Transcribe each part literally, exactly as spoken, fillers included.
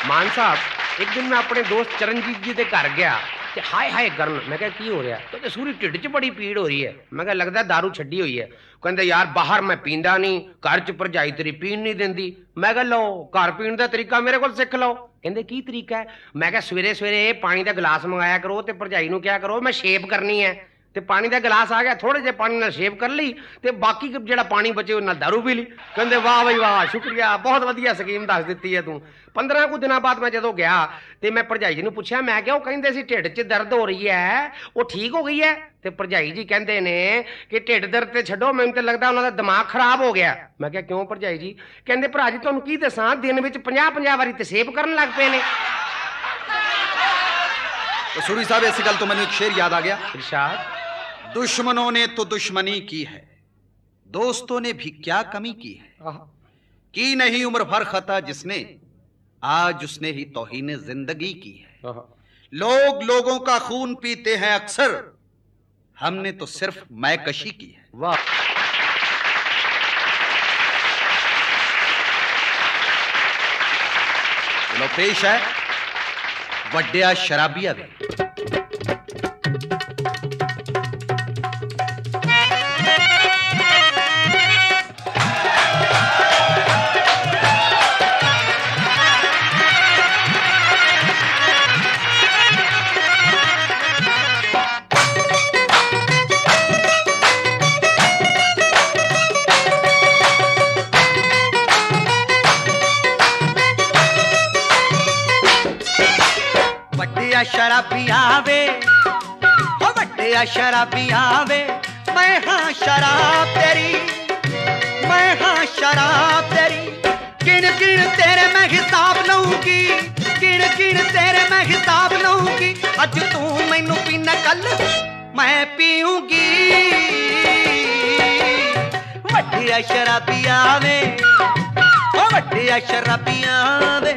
ਮਾਨ ਸਾਹਿਬ ਇੱਕ ਦਿਨ ਮੈਂ ਆਪਣੇ ਦੋਸਤ ਚਰਨਜੀਤ ਜੀ ਦੇ ਘਰ ਗਿਆ ਤੇ ਹਾਏ ਹਾਏ ਕਰਨ ਮੈਂ ਕਿਹਾ ਕੀ ਹੋ ਰਿਹਾ ਕਹਿੰਦੇ ਸੂਰੀ ਢਿੱਡ 'ਚ ਬੜੀ ਪੀੜ ਹੋ ਰਹੀ ਹੈ ਮੈਂ ਕਿਹਾ ਲੱਗਦਾ ਦਾਰੂ ਛੱਡੀ ਹੋਈ ਹੈ ਕਹਿੰਦੇ ਯਾਰ ਬਾਹਰ ਮੈਂ ਪੀਂਦਾ ਨਹੀਂ ਘਰ 'ਚ ਭਰਜਾਈ ਤੇਰੀ ਪੀਣ ਨਹੀਂ ਦਿੰਦੀ ਮੈਂ ਕਿਹਾ ਲਓ ਘਰ ਪੀਣ ਦਾ ਤਰੀਕਾ ਮੇਰੇ ਕੋਲ ਸਿੱਖ ਲਓ ਕਹਿੰਦੇ ਕੀ ਤਰੀਕਾ ਹੈ ਮੈਂ ਕਿਹਾ ਸਵੇਰੇ ਸਵੇਰੇ ਪਾਣੀ ਦਾ ਗਲਾਸ ਮੰਗਾਇਆ ਕਰੋ ਤੇ ਭਰਜਾਈ ਨੂੰ ਕਿਹਾ ਕਰੋ ਮੈਂ ਸ਼ੇਪ ਕਰਨੀ ਹੈ ਤੇ ਪਾਣੀ ਦਾ ਗਲਾਸ ਆ ਗਿਆ ਥੋੜੇ ਜਿਹੇ ਪਾਣੀ ਨਾਲ ਸ਼ੇਪ ਕਰ ਲਈ ਤੇ ਬਾਕੀ ਜਿਹੜਾ ਪਾਣੀ ਬਚੇ ਉਹ ਨਾਲ ਦਾਰੂ ਪੀ ਲਈ ਕਹਿੰਦੇ ਵਾਹ ਬਈ ਵਾਹ ਸ਼ੁਕਰੀਆ ਬਹੁਤ ਵਧੀਆ ਸਕੀਮ ਦੱਸ ਦਿੱਤੀ ਹੈ ਤੂੰ ਪੰਦਰਾਂ ਕੁ ਦਿਨਾਂ ਬਾਅਦ ਮੈਂ ਜਦੋਂ ਗਿਆ ਤੇ ਮੈਂ ਭਰਜਾਈ ਜੀ ਨੂੰ ਪੁੱਛਿਆ ਮੈਂ ਕਿਹਾ ਉਹ ਕਹਿੰਦੇ ਸੀ ਢਿੱਡ 'ਚ ਦਰਦ ਹੋ ਰਹੀ ਹੈ ਉਹ ਠੀਕ ਹੋ ਗਈ ਹੈ ਤੇ ਭਰਜਾਈ ਜੀ ਕਹਿੰਦੇ ਨੇ ਕਿ ਢਿੱਡ ਦਰਦ ਤੇ ਛੱਡੋ ਮੈਨੂੰ ਤੇ ਲੱਗਦਾ ਉਹਨਾਂ ਦਾ ਦਿਮਾਗ ਖਰਾਬ ਹੋ ਗਿਆ ਮੈਂ ਕਿਹਾ ਕਿਉਂ ਭਰਜਾਈ ਜੀ ਕਹਿੰਦੇ ਭਰਾ ਜੀ ਤੁਹਾਨੂੰ ਕੀ ਦੱਸਾਂ ਦਿਨ ਵਿੱਚ ਪੰਜਾਹ ਪੰਜਾਹ ਵਾਰੀ ਤੇ ਸ਼ੇਪ ਕਰਨ ਲੱਗ ਪਏ ਨੇ कसूरी साहब ऐसी गल तो मैंने एक शेर याद आ गया इरशाद दुश्मनों ने तो दुश्मनी की है दोस्तों ने भी क्या कमी की है की नहीं उम्र भर खता जिसने आज उसने ही तौहीन जिंदगी की है लोग लोगों का खून पीते हैं अक्सर हमने तो सिर्फ मैकशी की है वाह चलो पेश है ਵੱਡਿਆ ਸ਼ਰਾਬੀਆ ਵੇ शराबिया वे ओ बड़े शराबिया वे मैं हाँ शराब तेरी मैं हाँ शराब तेरी गिन गिन तेरे मैं हिसाब लऊंगी गिन गिन तेरे मैं हिसाब लऊंगी अज तू मैनू पीना कल मैं पीऊंगी बड़े शराबिया वे ओ बड़े शराबिया वे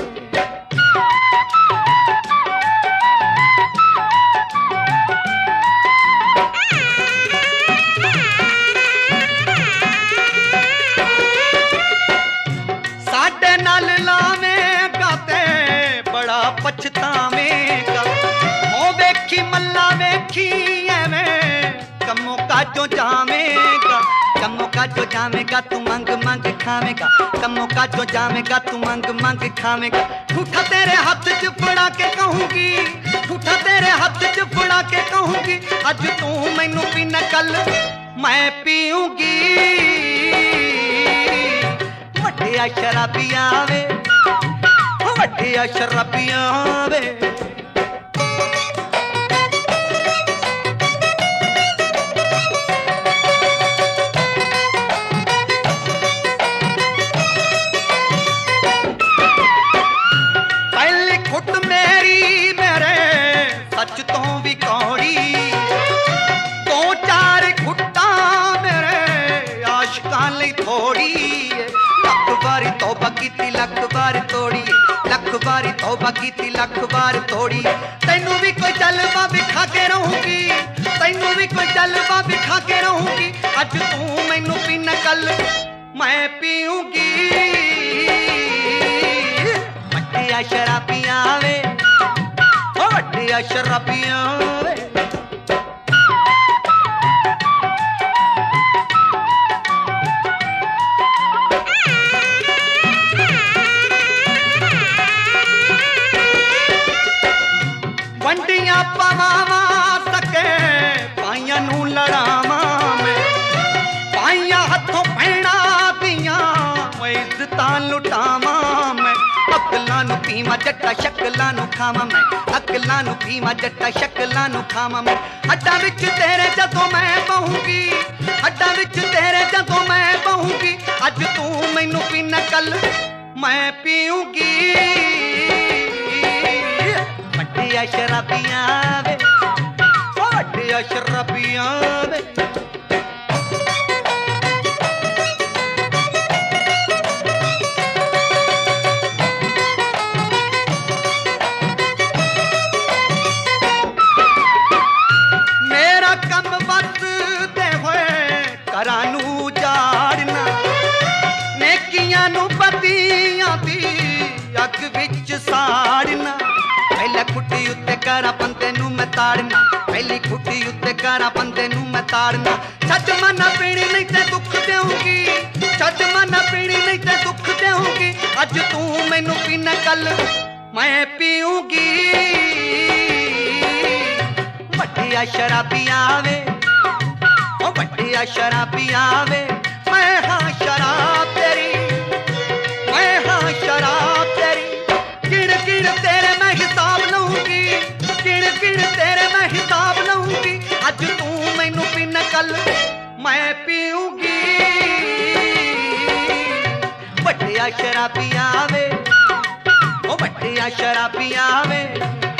पछतावेगा ओ वेखी मल्ला वेखी एवें कमों का जो जावेगा कमों का जो जावेगा तू मंग मंग खावेगा कमों का जो जावेगा तू मंग मंग खावेगा झूठा तेरे हाथ च फड़ा के कहूंगी झूठा तेरे हाथ च फड़ा के कहूंगी अज तू मैनू पीना कल मैं पीऊंगी वड्डिया शराबिया वे वड्डिया शराबिया वे पहली खुट मेरी मेरे सच तो भी कौड़ी दो चार खुट्टा मेरे आशिकां लई थोड़ी लख बारी तौबा कीती लख बार तोड़ी लख बारी तौबा कीती लख बार तोड़ी तैनू भी कोई जलवा विखा के रहूंगी तैनू भी कोई जलवा विखा के रहूंगी अज तू मैनू पीना कल मैं पीऊंगी वड्डिया शराबिया वे ओ वड्डिया शराबिया वे वंडियां पवावा सके पाइयां नू लड़ावा मैं पाइयां हथों पैणा दियां मैं इज्जतां लुटावा मैं अकलां नू पीवा जट्टा शक्लां नू खावा मैं अकलां नू पीवा जट्टा शक्लां नू खावा मैं हड्डां विच तेरे जदों मैं बहूंगी हड्डां विच तेरे जदों मैं बहूंगी अज तू मैनू पीना कल मैं पीऊंगी वड्डिया शराबिया वे ओ वड्डिया शराबिया वे मेरा कम बस दे होए घरां नू जाड़ना नेकियां नू बदियां दी अग विच ਚ ਸਾੜਨਾ ਪਹਿਲੇ ਖੁੱਟੀ ਉੱਤੇ ਕਰਾਂ ਬੰਦੇ ਨੂੰ ਮੈਂ ਤਾੜਨਾ ਪਹਿਲੀ ਖੁੱਟੀ ਉੱਤੇ ਕਰਾਂ ਬੰਦੇ ਨੂੰ ਮੈਂ ਤਾੜਨਾ ਛੱਡ ਮਨਾ ਪੀਣੀ ਨਹੀਂ ਤੇ ਦੁੱਖ ਦੇਊਂਗੀ ਛੱਡ ਮਨਾ ਪੀਣੀ ਨਹੀਂ ਤੇ ਦੁੱਖ ਦੇਊਂਗੀ ਅੱਜ ਤੂੰ ਮੈਨੂੰ ਪੀਣਾ ਕੱਲ ਮੈਂ ਪੀਊਂਗੀ ਵੱਡਿਆ ਸ਼ਰਾਬੀਆਂ ਵੇ ਉਹ ਵੱਡਿਆ ਸ਼ਰਾਬੀਆਂ ਵੇ ਮੈਂ ਹਾਂ ਸ਼ਰਾਬ ਤੇਰੀ ਮੈਂ ਹਾਂ ਸ਼ਰਾਬ ਤੇਰੀ ਕਿਣ ਕਿਣ ਤੇਰੇ ਮੈਂ ਹਿਸਾਬ ਲਊਂਗੀ ਕਿਣ ਕਿਣ ਤੇਰੇ ਮੈਂ ਹਿਸਾਬ ਲਊਂਗੀ ਅੱਜ ਤੂੰ ਮੈਨੂੰ ਪੀਣਾ ਕੱਲ ਮੈਂ ਪੀਊਂਗੀ ਵੱਡਿਆ ਸ਼ਰਾਬੀਆਂ ਵੇ ਉਹ ਵੱਡਿਆ ਸ਼ਰਾਬੀਆਂ ਵੇ